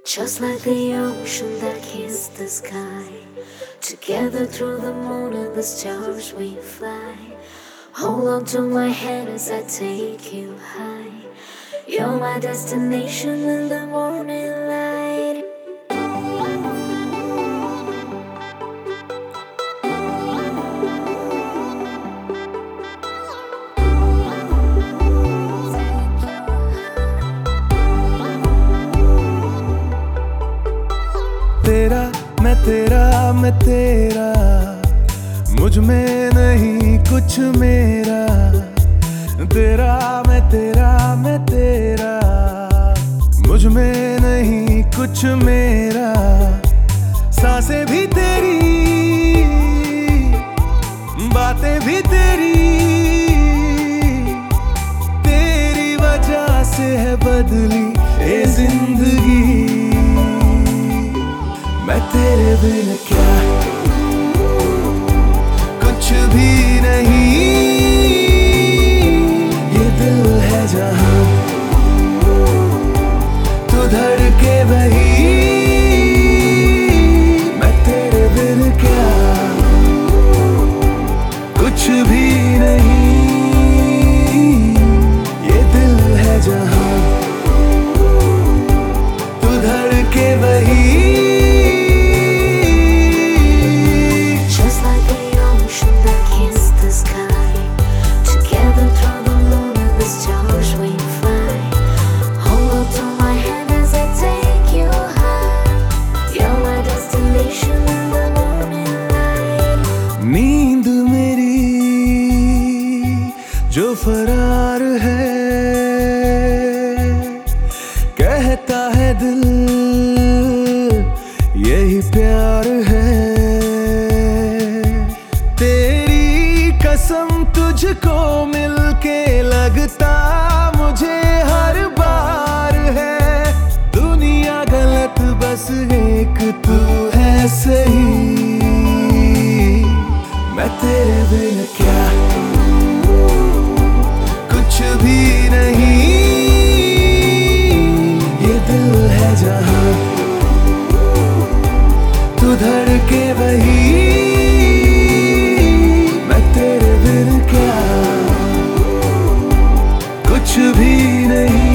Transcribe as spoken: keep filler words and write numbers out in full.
Just like the ocean that kissed the sky, together through the moon and the stars we fly. Hold on to my hand as I take you high. You're my destination in the morning light. तेरा मैं तेरा मैं तेरा, मुझ में नहीं कुछ मेरा। तेरा मैं तेरा मैं तेरा, मुझ में नहीं कुछ मेरा। सांसें भी तेरी, बातें भी तेरी, तेरी वजह से है बदली ये जिंदगी। मैं तेरे बिन क्या कुछ भी नहीं, ये दिल है जहां तू धड़के वही। मैं तेरे बिन क्या कुछ भी नहीं, ये दिल है जहां तू धड़के वही। नींद मेरी जो फरार है, कहता है दिल यही प्यार है। तेरी कसम तुझको मिलके लगता मुझे हर बार है। दुनिया गलत बस एक तू है सही। मैं तेरे बिन क्या कुछ भी नहीं, ये दिल है जहां तू धड़के वही। मैं तेरे बिन क्या कुछ भी नहीं।